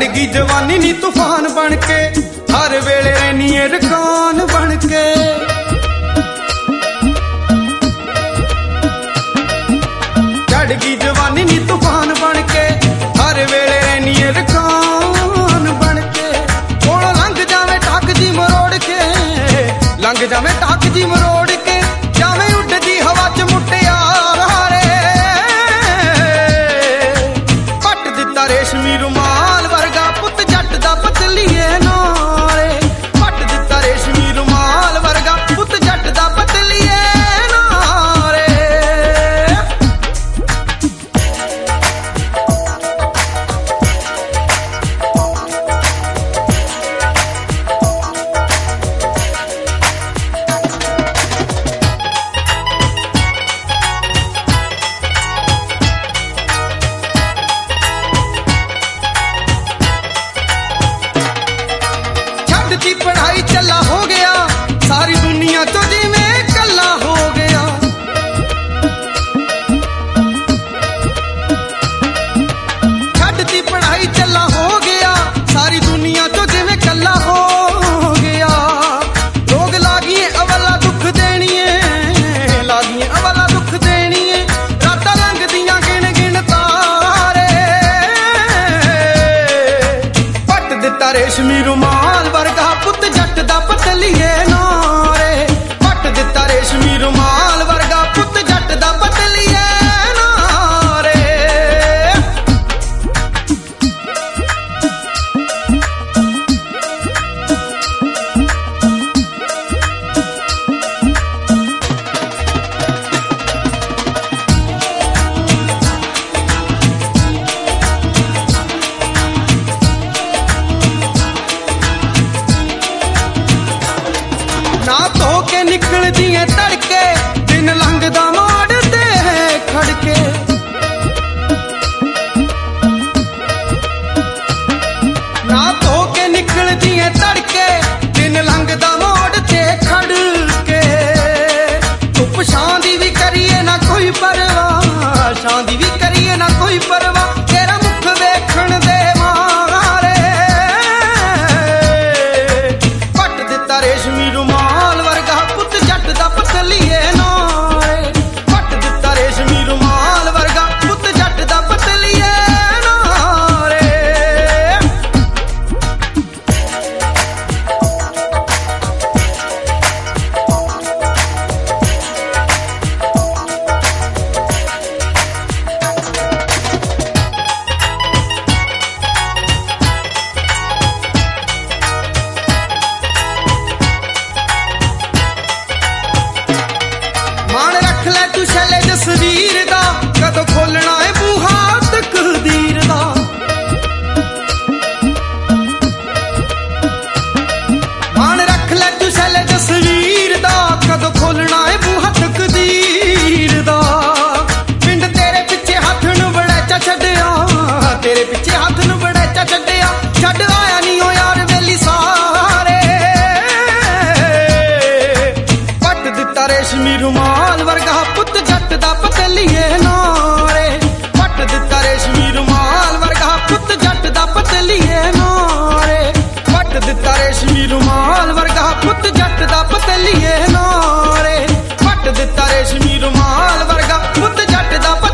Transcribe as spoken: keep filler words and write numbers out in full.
चढ़गी जवानी नी तूफान बन के, हर वेले रहनी है रकान बन के। चढ़गी जवानी नी तूफान बन के, हर वेले रहनी है रकान बन के। कोलों लंघ जावे टाक जी मरोड़ के, लंघ जावे टाक जी मरोड़ के, जावे उड़दी हवा च मुटियार हारे। पट दिता रेशमी रुमाल वर्गा पुत जट दा पतलीए नाले। पट दिता रेशमी रुमाल वर्गा पुत जट दा पतलीए नाले। छड्डती पढ़ाई चला हो गया, सारी दुनिया तो जिवें कल्ला हो गया। छड्डती पढ़ाई चला हो गया, सारी दुनिया तो जिवें कल्ला हो गया। लोग लागिए अवला दुख देणिए, लागिए अवला दुख देणिए, रातां लंघदियां गिण गिण तारे। पट दिता रेशमी रुमाल वर्गा पुत जट दा पतलीए नारे। पट दिता रेशमी रुमाल वर्गा पुत जट दा पतलीए नारे। ना धो के निकलदी है तड़के, दिन लंघदा माड़दे खड़के। ना धो के निकलदी है तड़के, दिन लंघदा माड़दे खड़के। धुप छां दी भी करिए ना कोई परवाह, छां दी भी करिए ना कोई परवाह, तेरा मुख वेखण दे मारे। पट दिता रेशमी रुमाल वर्गा पुत जट दा पतलीए नारे। पट दिता रेशमी रुमाल वर्गा पुत जट दा पतलीए नारे। मान रख ले तू छले जसवीर दा, कदों खोलना है बूहा तकदीर दा। मान रख ले तू छले जसवीर दा, कदों खोलना है बूहा तकदीर दा। पिंड तेरे पिछे हथ नूं बड़ैचा छड्डिया, तेरे पिछे हथ नूं बड़ैचा छड्डिया, छड्ड आया नी ओ यार वेली सारे। पट दिता रेशमी रुमाल वर्गा पुत जट दा पतलीए नारे। पट दिता रेशमी रुमाल वर्गा पुत जट दा पतलीए नारे। पट दिता रेशमी रुमाल वर्गा पुत जट दा पतलीए नारे। पट दिता रेशमी रुमाल वर्गा पुत जट दा